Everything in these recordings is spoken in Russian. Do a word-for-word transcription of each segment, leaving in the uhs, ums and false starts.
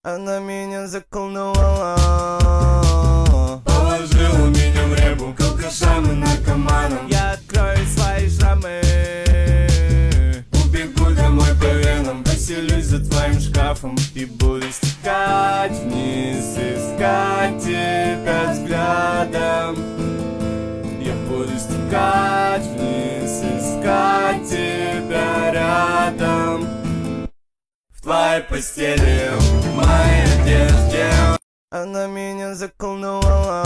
Она меня заколдовала, положила меня в ребу к алкашам и наркоманам. я открою свои шрамы, убегу домой по венам, поселюсь за твоим шкафом и буду стекать вниз, искать тебя взглядом. Я буду стекать вниз, искать тебя рядом. В твоей постели, в моей одежде. Она меня заколдовала,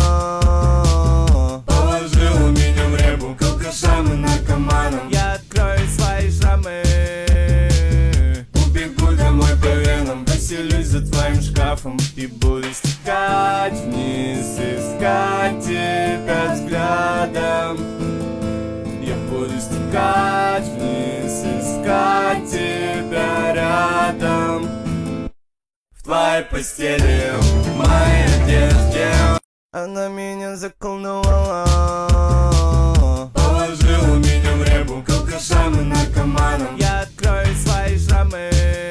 положила меня в ребу к алкашам и наркоманам. я открою свои шрамы, убегу домой по венам, поселюсь за твоим шкафом и буду стекать вниз, искать тебя взглядом. Я буду стекать вниз, искать тебя рядом. в твоей постели, в моей одежде. Она меня заколдовала, положила меня в ребу к алкашам и наркоманам. я открою свои шрамы,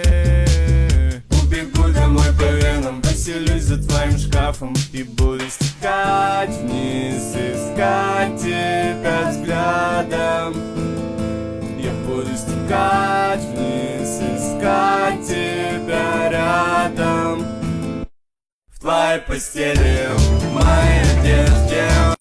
убегу домой по венам, поселюсь за твоим шкафом и буду стекать вниз, искать тебя взглядом. Я буду стекать вниз, искать тебя рядом. в твоей постели, в моей одежде.